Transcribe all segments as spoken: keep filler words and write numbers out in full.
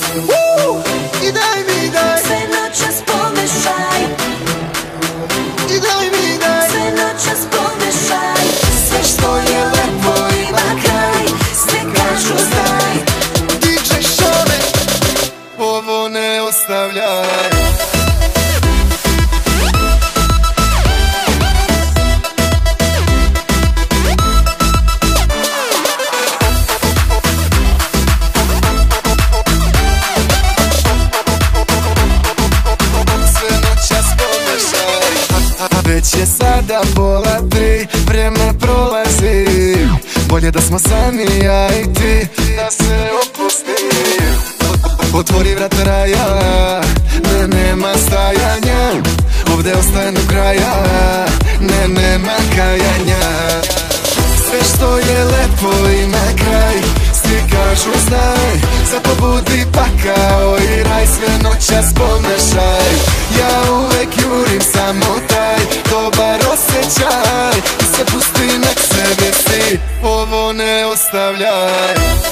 uh, I daj mi daj, sve noćas pomešaj, i daj mi daj, sve noćas pomešaj. Sve što je lepo ima kraj, sve kažu znaj. D J Šone, ovo ne ostavljaj. Već je sada pola tri, vrijeme prolazi. Bolje da smo sami, ja i ti, da se opusti. Otvori vrata raja, ne, nema stajanja. Ovdje ostajem do kraja, ne, nema kajanja. Sve što je lepo ima kraj, svi kažu znaj. Zato budi pakao i raj, sve noćas pomešaj. Ja uvek jurim samo taj dobar osjećaj. I se pusti, nek se desi, ovo ne ostavljaj.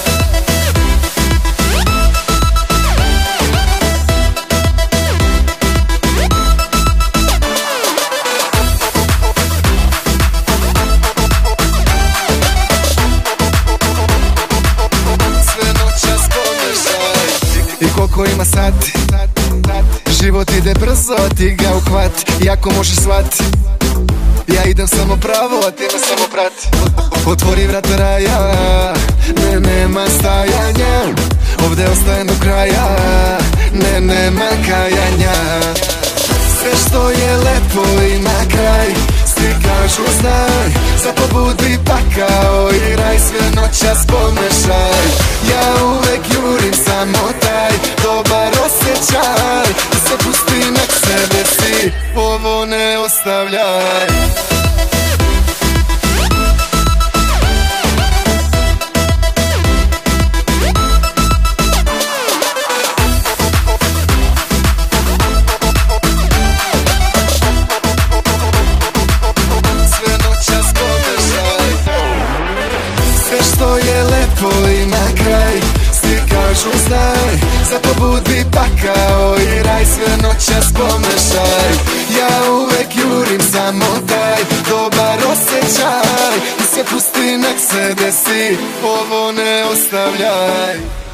I koliko ima sati, život ide brzo, ti ga uhvat. I ako možeš shvat, ja idem samo pravo, a ti me samo prati. Otvori vrata raja, ne, nema stajanja. Ovdje ostajem do kraja, ne, nema kajanja. Sve što je lepo ima kraj, svi kažu znaj. Zato budi pakao i raj, sve noćas pomešaj. Ja uvek jurim samo taj dobar osjećaj. I se pusti, nek se desi, ovo ne ostavljaj. Što je lepo ima kraj, svi kažu znaj. Zato budi pakao i raj, sve noćas pomešaj. Ja uvek jurim samo taj dobar osjećaj. I se pusti, nek se desi, ovo ne ostavljaj.